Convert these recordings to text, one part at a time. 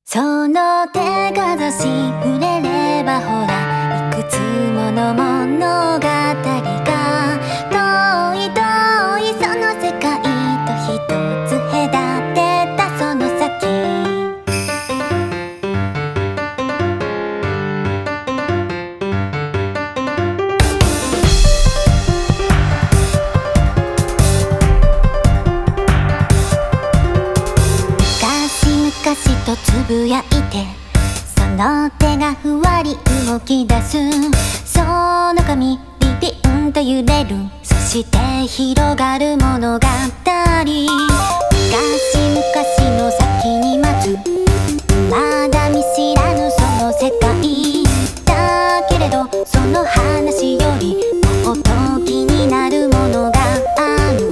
その手かざし触れればほらいくつもの物語が遠い遠いその世界と一つ隔てたその先昔とつぶやいてその手がふわり動き出すその髪ビビンと揺れるそして広がる物語昔々の先に待つまだ見知らぬその世界だけれどその話よりもっと気になるものがある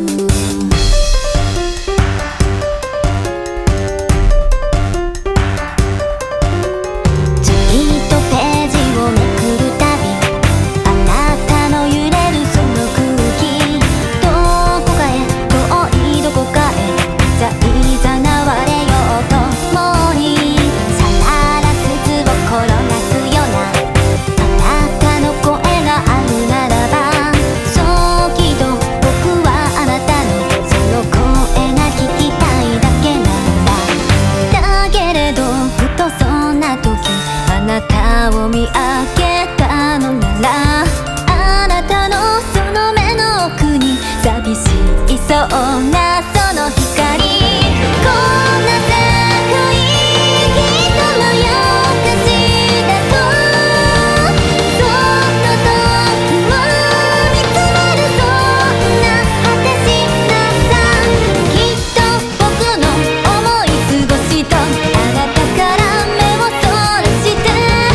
を見上げたのならあなたのその目の奥に寂しいそうなその光こんな世界きっともよかしだとそっと遠くを見つめるそんな果てしなさきっと僕の思い過ごしとあなたから目をそらして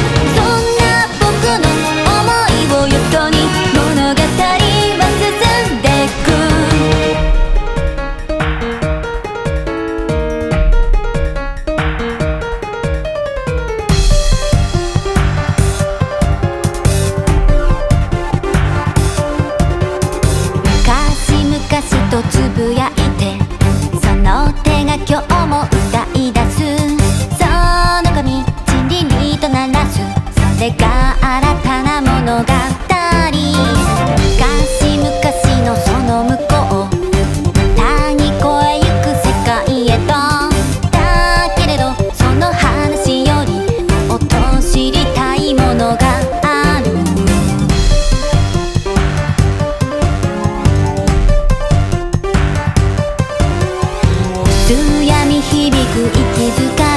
とつぶやいてその手が今日も歌い出すその髪チリリと鳴らすそれが新たな物語昔々のその向こう谷越えゆく世界へとだけれどその話よりもっと知りたいものがある闇響く息遣い